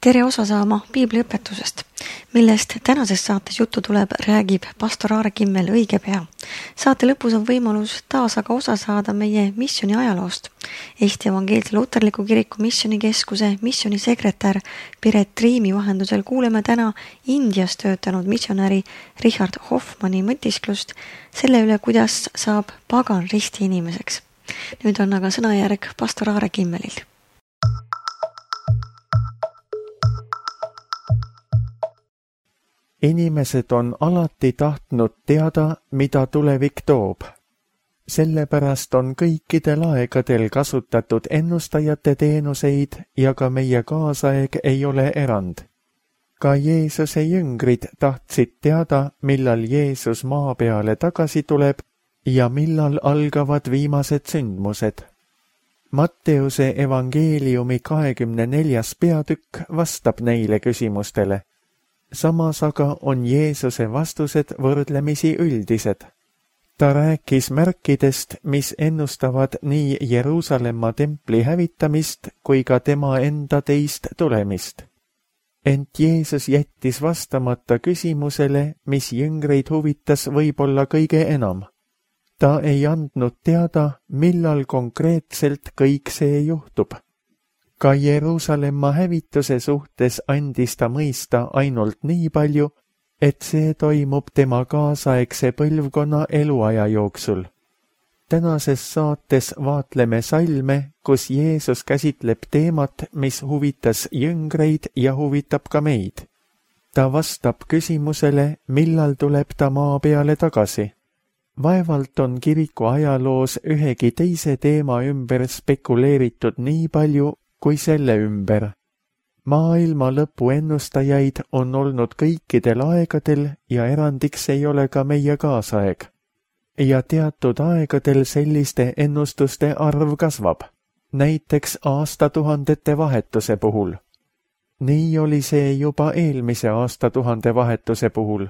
Tere osa saama piibliõpetusest, millest tänases saates juttu tuleb, räägib pastor Aare Kimmel õige pea. Saate lõpus on võimalus taas aga osa saada meie missiooni ajaloost. Eesti Evangeelse Luterliku Kiriku Missionikeskuse missionisekretär Piret Triimi vahendusel kuuleme täna Indias töötanud missionäri Richard Hoffmanni mõtisklust selle üle, kuidas saab pagan risti inimeseks. Nüüd on aga sõnajärg pastor Aare Kimmelil. Inimesed on alati tahtnud teada, mida tulevik toob. Sellepärast on kõikidel aegadel kasutatud ennustajate teenuseid ja ka meie kaasaeg ei ole erand. Ka Jeesuse jüngrid tahtsid teada, millal Jeesus maa peale tagasi tuleb ja millal algavad viimased sündmused. Matteuse evangeeliumi 24. peatükk vastab neile küsimustele. Samas aga on Jeesuse vastused võrdlemisi üldised. Ta rääkis märkidest, mis ennustavad nii Jeruusalemma templi hävitamist kui ka tema enda teist tulemist. Ent Jeesus jättis vastamata küsimusele, mis jüngreid huvitas võib-olla kõige enam. Ta ei andnud teada, millal konkreetselt kõik see juhtub. Ka Jeruusalemma hävituse suhtes andis ta mõista ainult nii palju, et see toimub tema kaasaegse põlvkonna eluaja jooksul. Tänases saates vaatleme salme, kus Jeesus käsitleb teemat, mis huvitas jüngreid ja huvitab ka meid. Ta vastab küsimusele, millal tuleb ta maa peale tagasi. Vaevalt on kiriku ajaloos ühegi teise teema ümber spekuleeritud nii palju, kui selle ümber. Maailma lõpu ennustajaid on olnud kõikidel aegadel ja erandiks ei ole ka meie kaasaeg. Ja teatud aegadel selliste ennustuste arv kasvab, näiteks aastatuhandete vahetuse puhul. Nii oli see juba eelmise aastatuhande vahetuse puhul.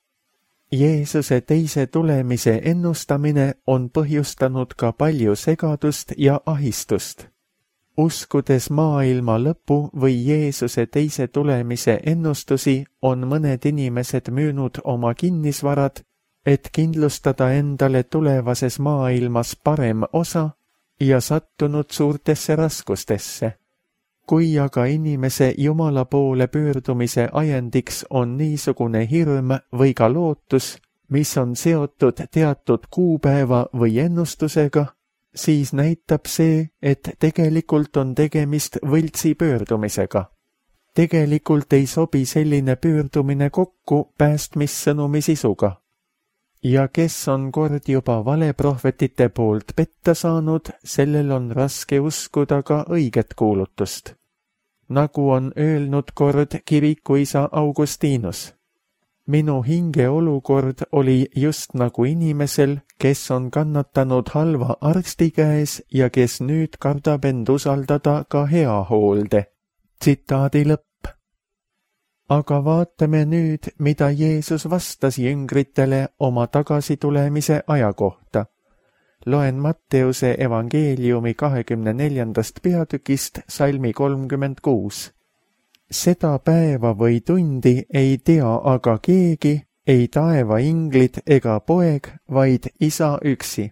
Jeesuse teise tulemise ennustamine on põhjustanud ka palju segadust ja ahistust. Uskudes maailma lõpu või Jeesuse teise tulemise ennustusi on mõned inimesed müünud oma kinnisvarad, et kindlustada endale tulevases maailmas parem osa ja sattunud suurtesse raskustesse. Kui aga inimese Jumala poole pöördumise ajendiks on niisugune hirm või ka lootus, mis on seotud teatud kuupäeva või ennustusega, siis näitab see, et tegelikult on tegemist võltsi pöördumisega. Tegelikult ei sobi selline pöördumine kokku päästmissõnumi sisuga. Ja kes on kord juba valeprohvetite poolt petta saanud, sellel on raske uskuda ka õiget kuulutust. Nagu on öelnud kord kirikuisa Augustinus. Minu hinge olukord oli just nagu inimesel, kes on kannatanud halva arsti käes ja kes nüüd kardab end usaldada ka hea hoolde. Tsitaadi lõpp. Aga vaatame nüüd, mida Jeesus vastas jüngritele oma tagasitulemise aja kohta. Loen Matteuse evangeeliumi 24. peatükist salmi 36. Seda päeva või tundi ei tea aga keegi, ei taeva inglid ega poeg, vaid Isa üksi.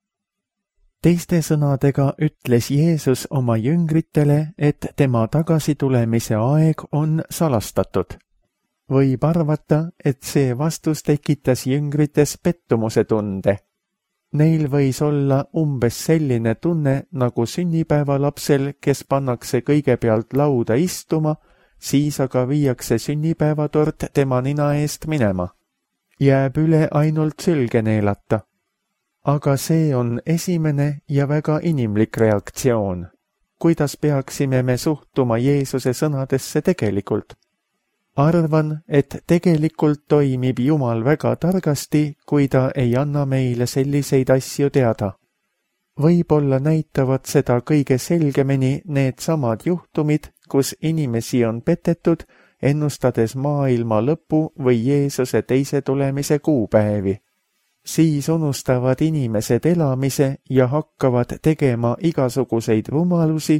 Teiste sõnadega ütles Jeesus oma jüngritele, et tema tagasitulemise aeg on salastatud. Võib arvata, et see vastus tekitas jüngrites pettumuse tunde. Neil võis olla umbes selline tunne nagu sünnipäevalapsel, kes pannakse kõigepealt lauda istuma, siis aga viiakse sünnipäevatort tema nina eest minema. Jääb üle ainult sülge neelata. Aga see on esimene ja väga inimlik reaktsioon. Kuidas peaksime me suhtuma Jeesuse sõnadesse tegelikult? Arvan, et tegelikult toimib Jumal väga targasti, kui ta ei anna meile selliseid asju teada. Võib-olla näitavad seda kõige selgemini need samad juhtumid, kus inimesi on petetud, ennustades maailma lõpu või Jeesuse teise tulemise kuupäevi. Siis unustavad inimesed elamise ja hakkavad tegema igasuguseid rumalusi,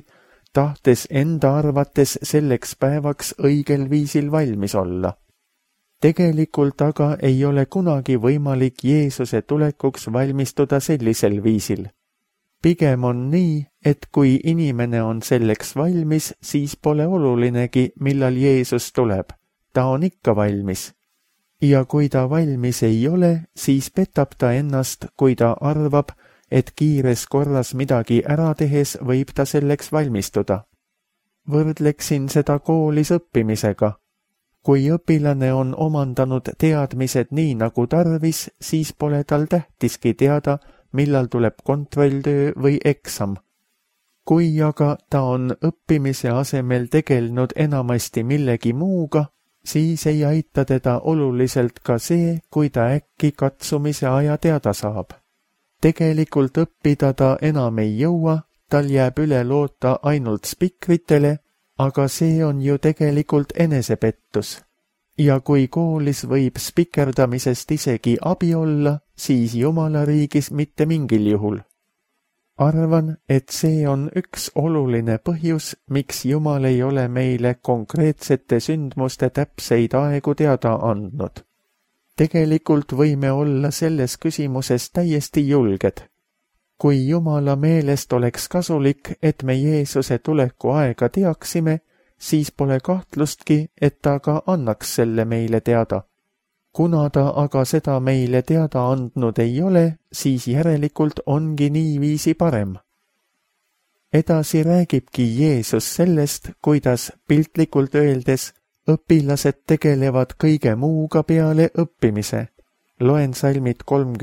tahtes enda arvates selleks päevaks õigel viisil valmis olla. Tegelikult aga ei ole kunagi võimalik Jeesuse tulekuks valmistuda sellisel viisil. Pigem on nii, et kui inimene on selleks valmis, siis pole olulinegi, millal Jeesus tuleb. Ta on ikka valmis. Ja kui ta valmis ei ole, siis petab ta ennast, kui ta arvab, et kiires korras midagi ära tehes võib ta selleks valmistuda. Võrdleksin seda koolis õppimisega. Kui õpilane on omandanud teadmised nii nagu tarvis, siis pole tal tähtiski teada, millal tuleb kontrolltöö või eksam. Kui aga ta on õppimise asemel tegelnud enamasti millegi muuga, siis ei aita teda oluliselt ka see, kui ta äkki katsumise aja teada saab. Tegelikult õppida ta enam ei jõua, tal jääb üle loota ainult spikritele, aga see on ju tegelikult enesepettus. Ja kui koolis võib spikerdamisest isegi abi olla, siis Jumala riigis mitte mingil juhul. Arvan, et see on üks oluline põhjus, miks Jumal ei ole meile konkreetsete sündmuste täpseid aegu teada andnud. Tegelikult võime olla selles küsimuses täiesti julged. Kui Jumala meelest oleks kasulik, et me Jeesuse tuleku aega teaksime, siis pole kahtlustki, et ta ka annaks selle meile teada. Kuna ta aga seda meile teada andnud ei ole, siis järelikult ongi niiviisi parem. Edasi räägibki Jeesus sellest, kuidas piltlikult öeldes õpilased tegelevad kõige muuga peale õppimise. Loen salmid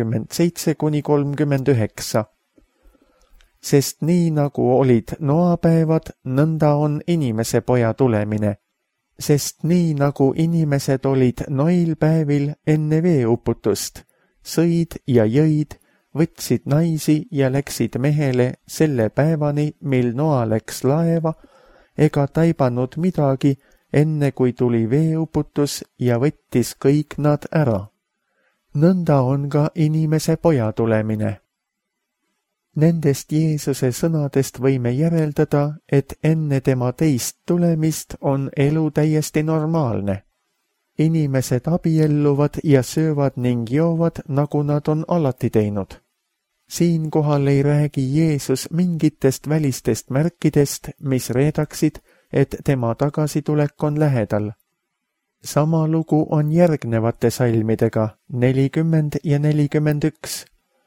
37–39. Sest nii nagu olid noapäevad, nõnda on inimese poja tulemine. Sest nii nagu inimesed olid noil päevil enne veeuputust, sõid ja jõid, võtsid naisi ja läksid mehele selle päevani, mil Noa läks laeva, ega taibanud midagi, enne kui tuli veeuputus ja võttis kõik nad ära. Nõnda on ka inimese poja tulemine. Nendest Jeesuse sõnadest võime järeldada, et enne tema teist tulemist on elu täiesti normaalne. Inimesed abielluvad ja söövad ning joovad, nagu nad on alati teinud. Siinkohal ei räägi Jeesus mingitest välistest märkidest, mis reedaksid, et tema tagasitulek on lähedal. Sama lugu on järgnevate salmidega 40 ja 41.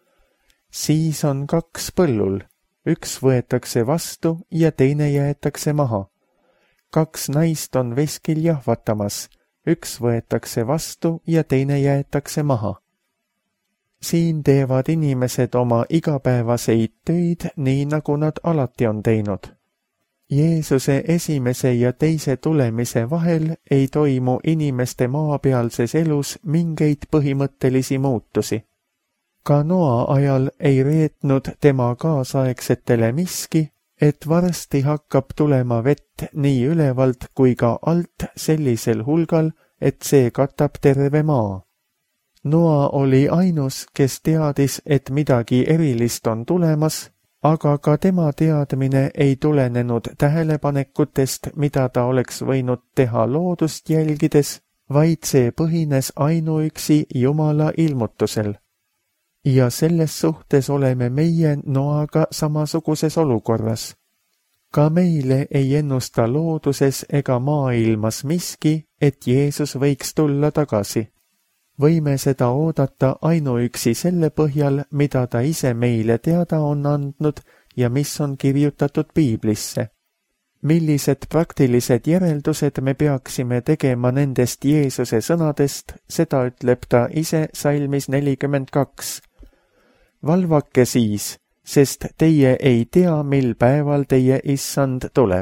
Siis on kaks põllul, üks võetakse vastu ja teine jäetakse maha. Kaks naist on veskil jahvatamas, üks võetakse vastu ja teine jäetakse maha. Siin teevad inimesed oma igapäevaseid töid nii, nagu nad alati on teinud. Jeesuse esimese ja teise tulemise vahel ei toimu inimeste maapealses elus mingeid põhimõttelisi muutusi. Ka Noa ajal ei reetnud tema kaasaegsetele miski, et varsti hakkab tulema vett nii ülevalt kui ka alt sellisel hulgal, et see katab terve maa. Noa oli ainus, kes teadis, et midagi erilist on tulemas, aga ka tema teadmine ei tulenenud tähelepanekutest, mida ta oleks võinud teha loodust jälgides, vaid see põhines ainuüksi Jumala ilmutusel. Ja selles suhtes oleme meie Noaga samasuguses olukorras. Ka meile ei ennusta looduses ega maailmas miski, et Jeesus võiks tulla tagasi. Võime seda oodata ainuüksi selle põhjal, mida ta ise meile teada on andnud ja mis on kirjutatud Piiblisse. Millised praktilised järeldused me peaksime tegema nendest Jeesuse sõnadest, seda ütleb ta ise salmis 42. Valvake siis, sest teie ei tea, mil päeval teie issand tuleb.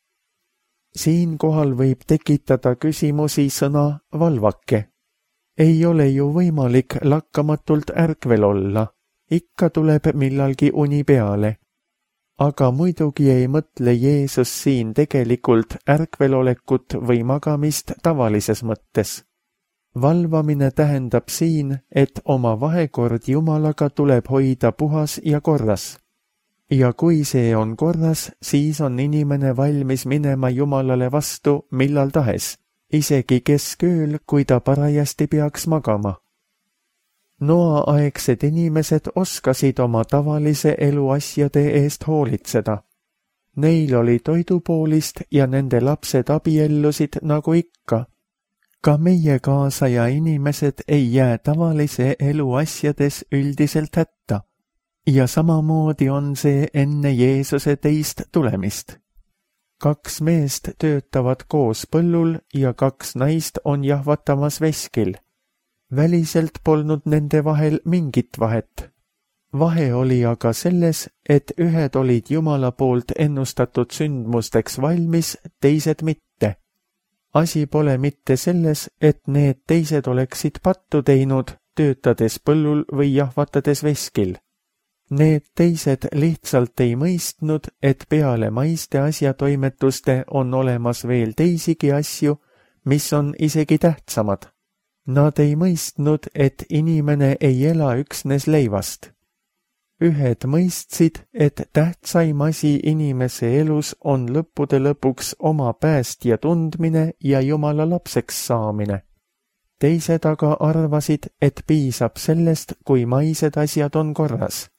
Siinkohal võib tekitada küsimusi sõna valvake. Ei ole ju võimalik lakkamatult ärkvel olla, ikka tuleb millalgi uni peale. Aga muidugi ei mõtle Jeesus siin tegelikult ärkvelolekut või magamist tavalises mõttes. Valvamine tähendab siin, et oma vahekord Jumalaga tuleb hoida puhas ja korras. ja kui see on korras, siis on inimene valmis minema Jumalale vastu millal tahes, isegi keskööl, kui ta parajasti peaks magama. Noa-aegsed inimesed oskasid oma tavalise elu asjade eest hoolitseda. Neil oli toidupoolist ja nende lapsed abiellusid nagu ikka. Ka meie kaasaja inimesed ei jää tavalise elu asjades üldiselt hätta. Ja samamoodi on see enne Jeesuse teist tulemist. 2 meest töötavad koos põllul ja 2 naist on jahvatamas veskil. Väliselt polnud nende vahel mingit vahet. Vahe oli aga selles, et ühed olid Jumala poolt ennustatud sündmusteks valmis, teised mitte. Asi pole mitte selles, et need teised oleksid pattu teinud, töötades põllul või jahvatades veskil. Need teised lihtsalt ei mõistnud, et peale maiste asjatoimetuste on olemas veel teisigi asju, mis on isegi tähtsamad. Nad ei mõistnud, et inimene ei ela üksnes leivast. Ühed mõistsid, et tähtsaim asi inimese elus on lõppude lõpuks oma päästja tundmine ja Jumala lapseks saamine. Teised aga arvasid, et piisab sellest, kui maised asjad on korras.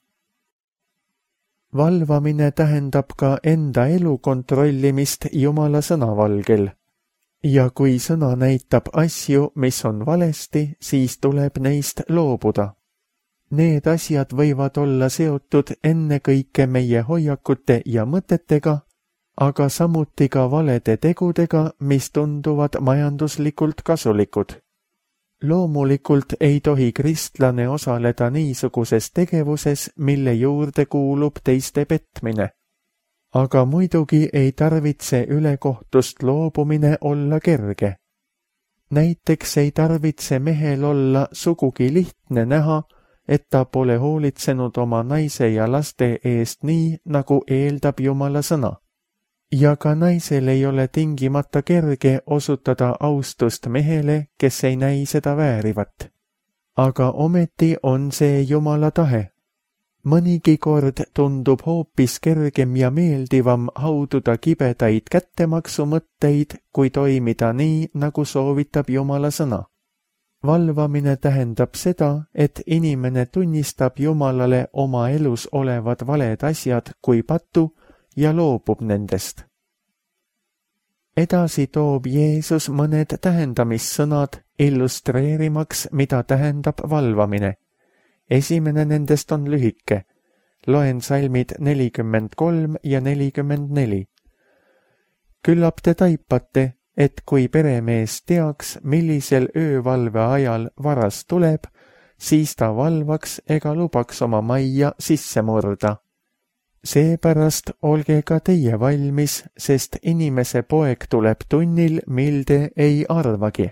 Valvamine tähendab ka enda elu kontrollimist Jumala sõnavalgel. Ja kui sõna näitab asju, mis on valesti, siis tuleb neist loobuda. Need asjad võivad olla seotud ennekõike meie hoiakute ja mõtetega, aga samuti ka valede tegudega, mis tunduvad majanduslikult kasulikud. Loomulikult ei tohi kristlane osaleda niisuguses tegevuses, mille juurde kuulub teiste petmine. Aga muidugi ei tarvitse ülekohtust loobumine olla kerge. Näiteks ei tarvitse mehel olla sugugi lihtne näha, et ta pole hoolitsenud oma naise ja laste eest nii, nagu eeldab Jumala sõna. Ja ka naisel ei ole tingimata kerge osutada austust mehele, kes ei näi seda väärivat. Aga ometi on see Jumala tahe. Mõnigi kord tundub hoopis kergem ja meeldivam haududa kibedaid kättemaksumõtteid, kui toimida nii, nagu soovitab Jumala sõna. Valvamine tähendab seda, et inimene tunnistab Jumalale oma elus olevad valed asjad kui patu ja loobub nendest. Edasi toob Jeesus mõned tähendamissõnad, illustreerimaks, mida tähendab valvamine. Esimene nendest on lühike. Loen salmid 43 ja 44. Küllap te taipate, et kui peremees teaks, millisel öövalve ajal varas tuleb, siis ta valvaks ega lubaks oma majja sisse murda. Seepärast olge ka teie valmis, sest inimese poeg tuleb tunnil, mil te ei arvagi.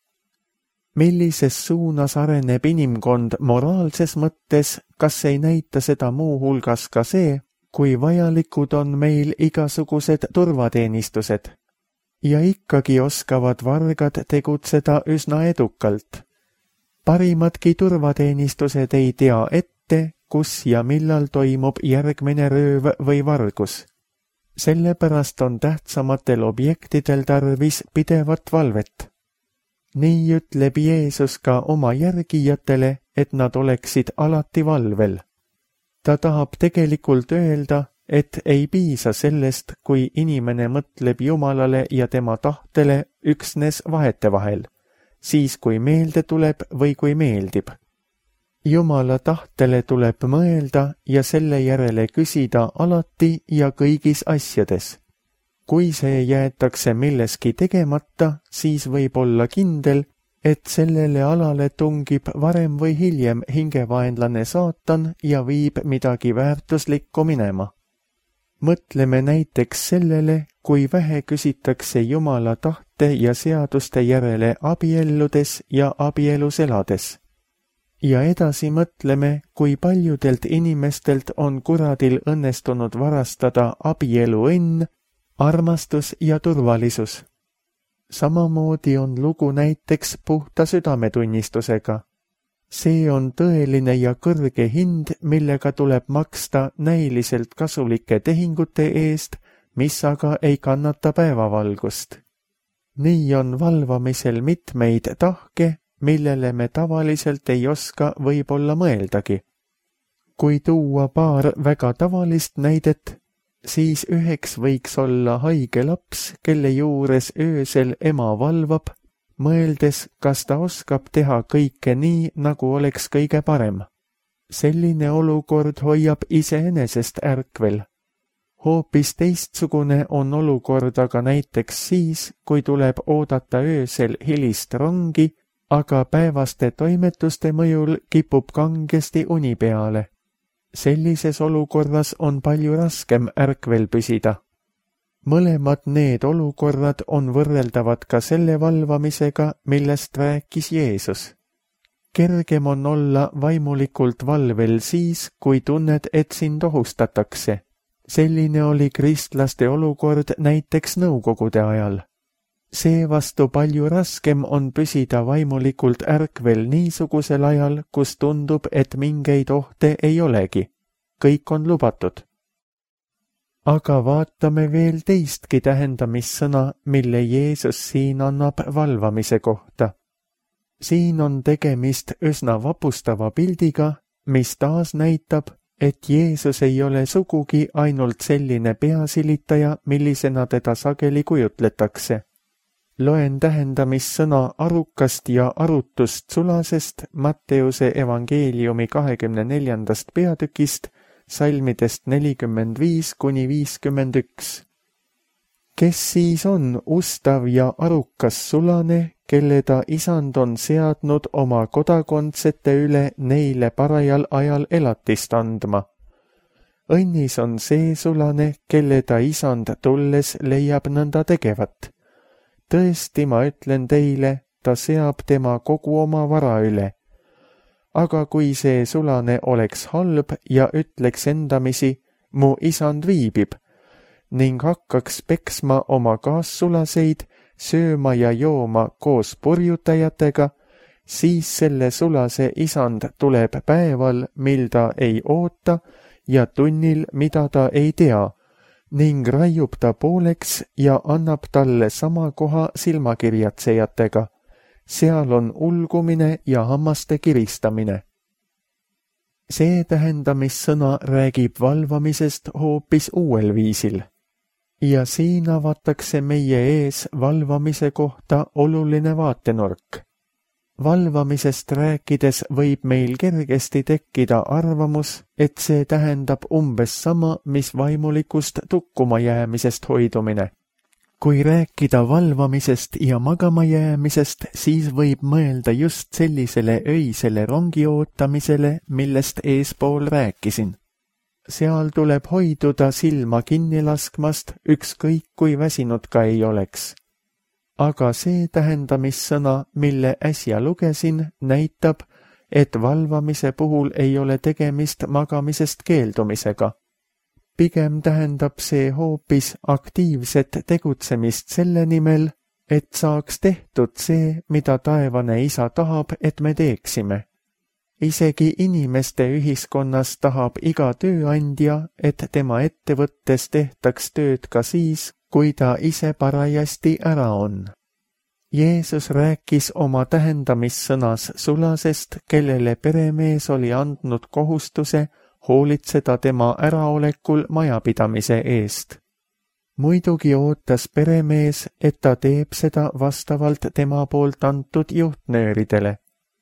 Millises suunas areneb inimkond moraalses mõttes, kas ei näita seda muu hulgas ka see, kui vajalikud on meil igasugused turvateenistused? Ja ikkagi oskavad vargad tegutseda üsna edukalt. Parimadki turvateenistused ei tea ette, kus ja millal toimub järgmine rööv või vargus. Sellepärast on tähtsamatel objektidel tarvis pidevat valvet. Nii ütleb Jeesus ka oma järgijatele, et nad oleksid alati valvel. Ta tahab tegelikult öelda, et ei piisa sellest, kui inimene mõtleb Jumalale ja tema tahtele üksnes vahetevahel, siis kui meelde tuleb või kui meeldib. Jumala tahtele tuleb mõelda ja selle järele küsida alati ja kõigis asjades. Kui see jäetakse milleski tegemata, siis võib olla kindel, et sellele alale tungib varem või hiljem hingevaenlane saatan ja viib midagi väärtuslikku minema. Mõtleme näiteks sellele, kui vähe küsitakse Jumala tahte ja seaduste järele abielludes ja abielus elades. Ja edasi mõtleme, kui paljudelt inimestelt on kuradil õnnestunud varastada abielu õnn, armastus ja turvalisus. Samamoodi on lugu näiteks puhta südametunnistusega. See on tõeline ja kõrge hind, millega tuleb maksta näiliselt kasulike tehingute eest, mis aga ei kannata päevavalgust. Nii on valvamisel mitmeid tahke, millele me tavaliselt ei oska võib-olla mõeldagi. Kui tuua paar väga tavalist näidet, siis üheks võiks olla haige laps, kelle juures öösel ema valvab, mõeldes, kas ta oskab teha kõike nii, nagu oleks kõige parem. Selline olukord hoiab iseenesest ärkvel. Hoopis teistsugune on olukord aga näiteks siis, kui tuleb oodata öösel hilist rongi, aga päevaste toimetuste mõjul kipub kangesti uni peale. Sellises olukorras on palju raskem ärkvel püsida. Mõlemad need olukorrad on võrreldavad ka selle valvamisega, millest rääkis Jeesus. Kergem on olla vaimulikult valvel siis, kui tunned, et sind ohustatakse. Selline oli kristlaste olukord näiteks nõukogude ajal. Seevastu palju raskem on püsida vaimulikult ärkvel niisugusel ajal, kus tundub, et mingeid ohte ei olegi. Kõik on lubatud. Aga vaatame veel teistki tähendamissõna, mille Jeesus siin annab valvamise kohta. Siin on tegemist üsna vapustava pildiga, mis taas näitab, et Jeesus ei ole sugugi ainult selline peasilitaja, millisena teda sageli kujutletakse. Loen tähendamissõna arukast ja arutust sulasest Matteuse evangeeliumi 24. peatükist, salmidest 45–51. Kes siis on ustav ja arukas sulane, kelle ta isand on seadnud oma kodakondsete üle neile parajal ajal elatist andma? Õnnis on see sulane, kelle ta isand tulles leiab nõnda tegevat. Tõesti, ma ütlen teile, ta seab tema kogu oma vara üle. Aga kui see sulane oleks halb ja ütleks endamisi, mu isand viibib, ning hakkaks peksma oma kaassulaseid, sööma ja jooma koos purjutajatega, siis selle sulase isand tuleb päeval, mil ta ei oota, ja tunnil, mida ta ei tea, ning raiub ta pooleks ja annab talle sama koha silmakirjatsejatega. Seal on ulgumine ja hammaste kiristamine. See tähendamissõna räägib valvamisest hoopis uuel viisil. Ja siin avatakse meie ees valvamise kohta oluline vaatenurk. Valvamisest rääkides võib meil kergesti tekkida arvamus, et see tähendab umbes sama, mis vaimulikust tukkuma jäämisest hoidumine. Kui rääkida valvamisest ja magama jäämisest, siis võib mõelda just sellisele öisele rongi ootamisele, millest eespool rääkisin. Seal tuleb hoiduda silma kinni laskmast, ükskõik kui väsinud ka ei oleks. Aga see tähendamissõna, mille äsja lugesin, näitab, et valvamise puhul ei ole tegemist magamisest keeldumisega. Pigem tähendab see hoopis aktiivset tegutsemist selle nimel, et saaks tehtud see, mida taevane isa tahab, et me teeksime. Isegi inimeste ühiskonnas tahab iga tööandja, et tema ettevõttes tehtaks tööd ka siis, kui ta ise parajasti ära on. Jeesus rääkis oma tähendamissõnas sulasest, kellele peremees oli andnud kohustuse hoolitseda tema äraolekul majapidamise eest. Muidugi ootas peremees, et ta teeb seda vastavalt tema poolt antud juhtnööridele.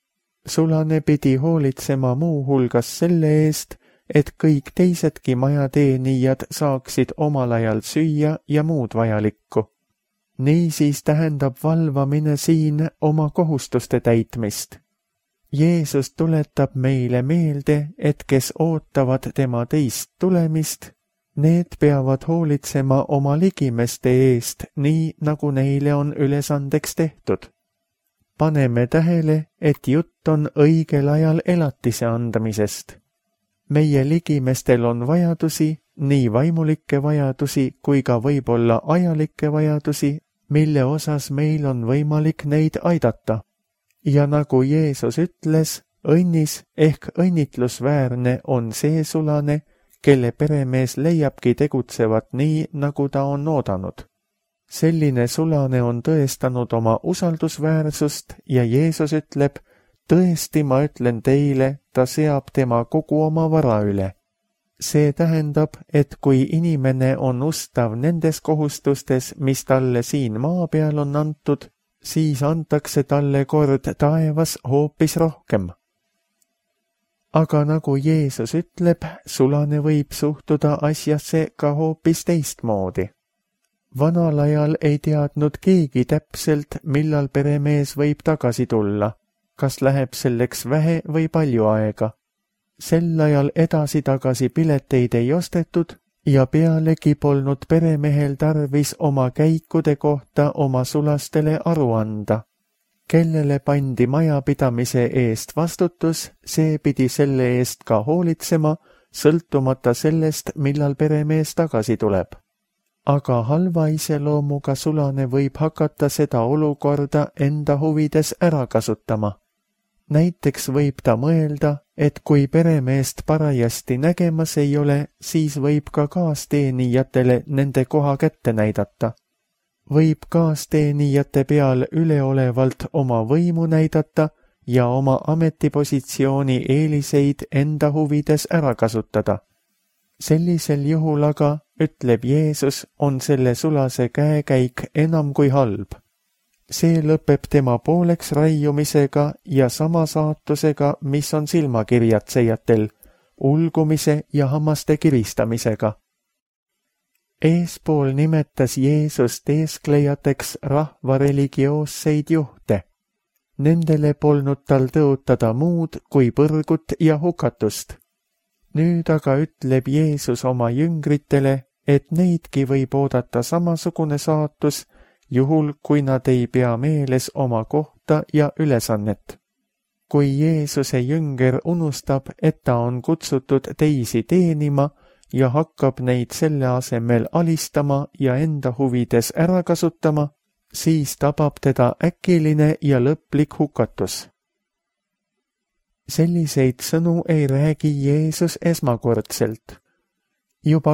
Sulane pidi hoolitsema muu hulgas selle eest, et kõik teisedki majateenijad saaksid omal ajal süüa ja muud vajalikku. Niisiis tähendab valvamine siin oma kohustuste täitmist. Jeesus tuletab meile meelde, et kes ootavad tema teist tulemist, need peavad hoolitsema oma ligimeste eest, nii nagu neile on ülesandeks tehtud. Paneme tähele, et jutt on õigel ajal elatise andmisest. Meie ligimestel on vajadusi, nii vaimulikke vajadusi kui ka võib-olla ajalikke vajadusi, mille osas meil on võimalik neid aidata. Ja nagu Jeesus ütles, õnnis ehk õnnitlusväärne on see sulane, kelle peremees leiabki tegutsevat nii, nagu ta on oodanud. Selline sulane on tõestanud oma usaldusväärsust ja Jeesus ütleb, tõesti ma ütlen teile, ta seab tema kogu oma vara üle. See tähendab, et kui inimene on ustav nendes kohustustes, mis talle siin maa peal on antud, siis antakse talle kord taevas hoopis rohkem. Aga nagu Jeesus ütleb, sulane võib suhtuda asjasse ka hoopis teistmoodi. Vanal ajal ei teadnud keegi täpselt, millal peremees võib tagasi tulla, kas läheb selleks vähe või palju aega. Sel ajal edasi-tagasi pileteid ei ostetud ja pealegi polnud peremehel tarvis oma käikude kohta oma sulastele aru anda. Kellele pandi majapidamise eest vastutus, see pidi selle eest ka hoolitsema, sõltumata sellest, millal peremees tagasi tuleb. Aga halva iseloomuga sulane võib hakata seda olukorda enda huvides ära kasutama. Näiteks võib ta mõelda, et kui peremeest parajasti nägemas ei ole, siis võib ka kaasteenijatele nende koha kätte näidata. Võib kaasteenijate peal üleolevalt oma võimu näidata ja oma ametipositsiooni eeliseid enda huvides ära kasutada. Sellisel juhul aga, ütleb Jeesus, on selle sulase käekäik enam kui halb. See lõpeb tema pooleks raiumisega ja sama saatusega, mis on silmakirjatsejatel, ulgumise ja hammaste kiristamisega. Eespool nimetas Jeesus teesklejateks rahva religioosseid juhte. Nendele polnud tal tõotada muud kui põrgut ja hukatust. Nüüd aga ütleb Jeesus oma jüngritele, et neidki võib oodata samasugune saatus, juhul kui nad ei pea meeles oma kohta ja ülesannet. Kui Jeesuse jünger unustab, et ta on kutsutud teisi teenima ja hakkab neid selle asemel alistama ja enda huvides ära kasutama, siis tabab teda äkiline ja lõplik hukatus. Selliseid sõnu ei räägi Jeesus esmakordselt. Juba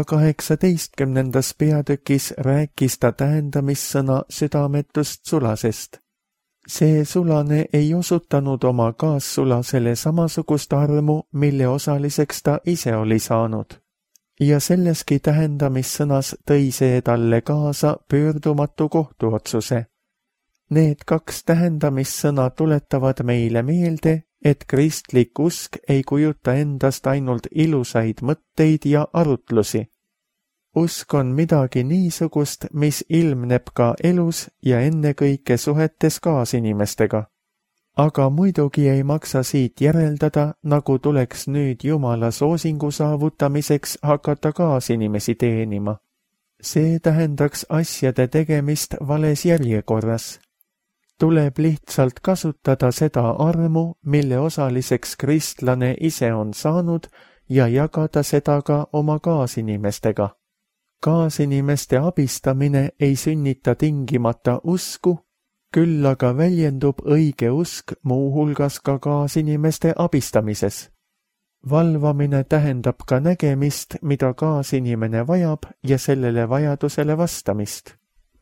18. peatükis rääkis ta tähendamissõna südametust sulasest. See sulane ei osutanud oma kaassulasele samasugust armu, mille osaliseks ta ise oli saanud. Ja selleski tähendamissõnas tõi see talle kaasa pöördumatu kohtuotsuse. Need kaks tähendamissõna tuletavad meile meelde, et kristlik usk ei kujuta endast ainult ilusaid mõtteid ja arutlusi. Usk on midagi niisugust, mis ilmneb ka elus ja ennekõike suhetes kaasinimestega. Aga muidugi ei maksa siit järeldada, nagu tuleks nüüd Jumala soosingu saavutamiseks hakata kaasinimesi teenima. See tähendaks asjade tegemist vales järjekorras. Tuleb lihtsalt kasutada seda armu, mille osaliseks kristlane ise on saanud ja jagada seda ka oma kaasinimestega. Kaasinimeste abistamine ei sünnita tingimata usku, küll aga väljendub õige usk muuhulgas ka kaasinimeste abistamises. Valvamine tähendab ka nägemist, mida kaasinimene vajab ja sellele vajadusele vastamist.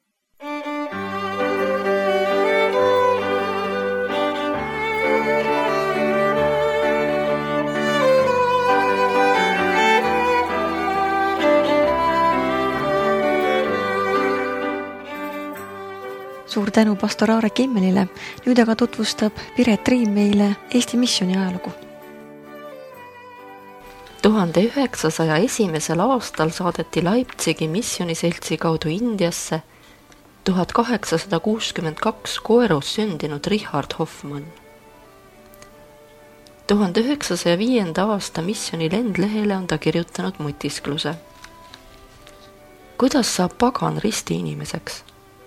Suur tänu pastor Aare Kimmelile, nüüd aga tutvustab Piret Riim meile Eesti missiooni ajalugu. 1901. aastal saadeti Leipzigi missioniseltsi kaudu Indiasse 1862 Koeros sündinud Richard Hoffmann. 1905. aasta missioni lendlehele on ta kirjutanud mõtiskluse. Kuidas saab pagan risti inimeseks?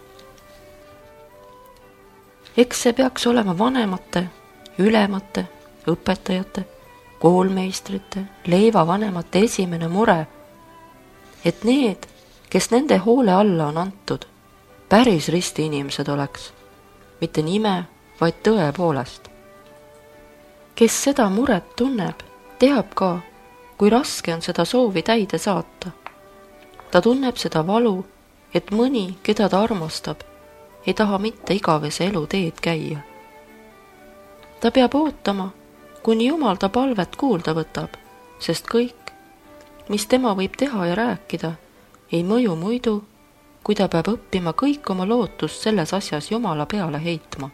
Eks see peaks olema vanemate, ülemate, õpetajate, koolmeistrite, leivavanemate esimene mure, et need, kes nende hoole alla on antud, päris risti inimesed oleks, mitte nime, vaid tõe poolest. kes seda muret tunneb, teab ka, kui raske on seda soovi täide saata. Ta tunneb seda valu, et mõni, keda ta armastab, ei taha mitte igavese elu teed käia. Ta peab ootama, kuni Jumal ta palvet kuulda võtab, sest kõik, mis tema võib teha ja rääkida, ei mõju muidu, kui ta peab õppima kõik oma lootust selles asjas Jumala peale heitma.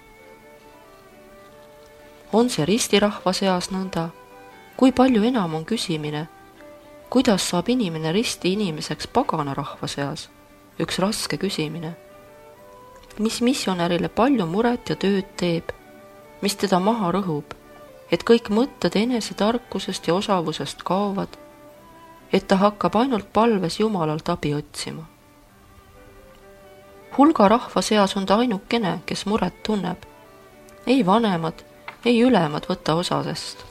On see ristirahva seas nõnda, kui palju enam on küsimine, kuidas saab inimene risti inimeseks pagana rahva seas, üks raske küsimine, mis missionärile palju muret ja tööd teeb, mis teda maha rõhub, et kõik mõtted enesetarkusest ja osavusest kaovad, et ta hakkab ainult palves Jumalalt abi otsima. Hulga rahva seas on ta ainukene, kes muret tunneb. Ei vanemad, ei ülemad võta osasest.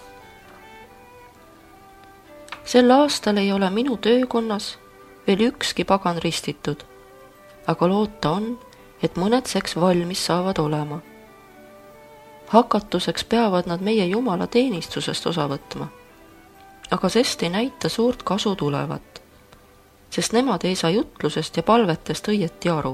Sel aastal ei ole minu töökonnas veel ükski pagan ristitud, aga loota on, et mõned seks valmis saavad olema. Hakatuseks peavad nad meie Jumala teenistusest osa võtma, aga sest ei näita suurt kasu tulevat, sest nemad ei saa jutlusest ja palvetest õieti aru.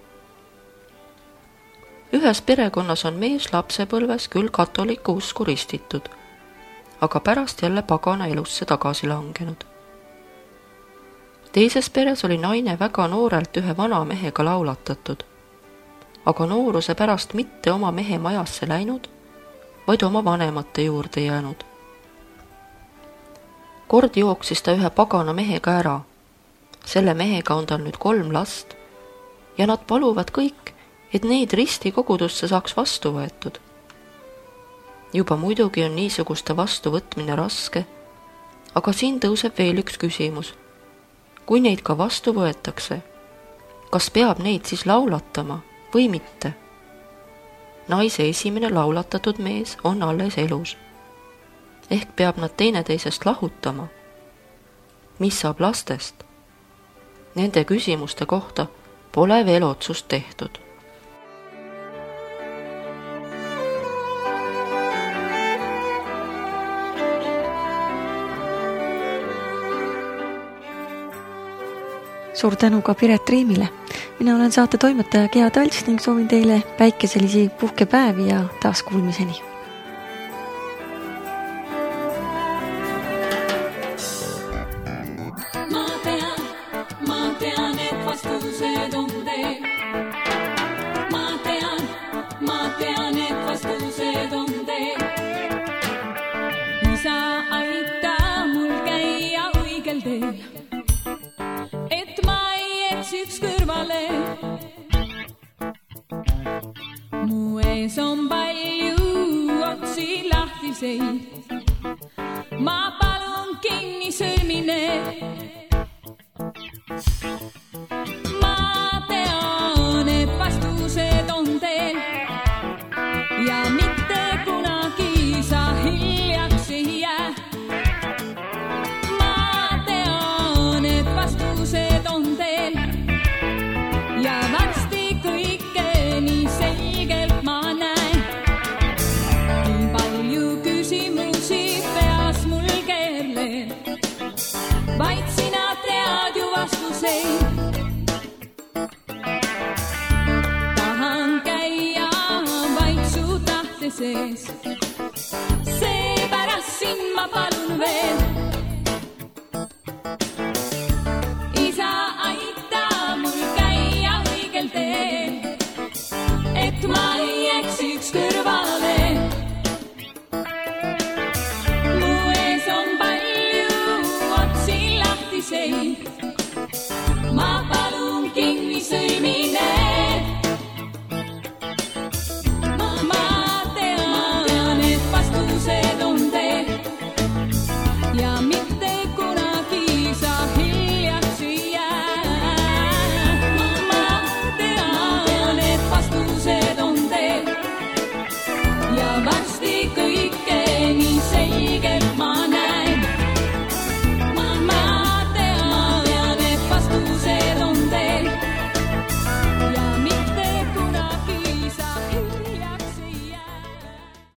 Ühes perekonnas on mees lapsepõlves küll katoliku usku ristitud, aga pärast jälle pagana elusse tagasi langenud. Teises peres oli naine väga noorelt ühe vana mehega laulatatud, aga nooruse pärast mitte oma mehe majasse läinud, vaid oma vanemate juurde jäänud. Kord jooksis ta ühe pagana mehega ära. Selle mehega on tal nüüd 3 last ja nad paluvad kõik, et neid risti kogudusse saaks vastu võetud. Juba muidugi on niisuguste vastuvõtmine raske, aga siin tõuseb veel üks küsimus. Kui neid ka vastu võetakse, kas peab neid siis laulatama või mitte? Naise esimene laulatatud mees on alles elus. Ehk peab nad teineteisest lahutama. Mis saab lastest? Nende küsimuste kohta pole veel otsust tehtud. Suur tänu ka Piret Riimile. Mina olen saate toimetaja Gea Talts ning soovin teile päikeselisi puhkepäevi ja taas kuulmiseni. Ma tean, et vastused on teil. Ma tean, et vastused on teil. Isa, aita mul käia õigel teel. Üks kõrvale. Mu ees on palju otsi lahtiseid. Ma palun kinni sõlmi need. Ma tean, et vastused on teil ja mitte kunagi sa hiljaks ei jää. Ma tean, et vastused on teil ja varsti kõike nii selgelt ma näen. Nii palju küsimusi peas mul keerlen, vaid sina tead ju vastuseid. Tahan käia vaid su tahte sees, seepärast sind ma palun veel. Et ma ei eksiks kõrvale. Mu ees on palju otsi lahtiseid. Ma palun kinni sõlmi need. Ma tean, et vastused on teil ja mitte kunagi sa hiljaks ei jää. Ma tean, et vastused on teil ja varsti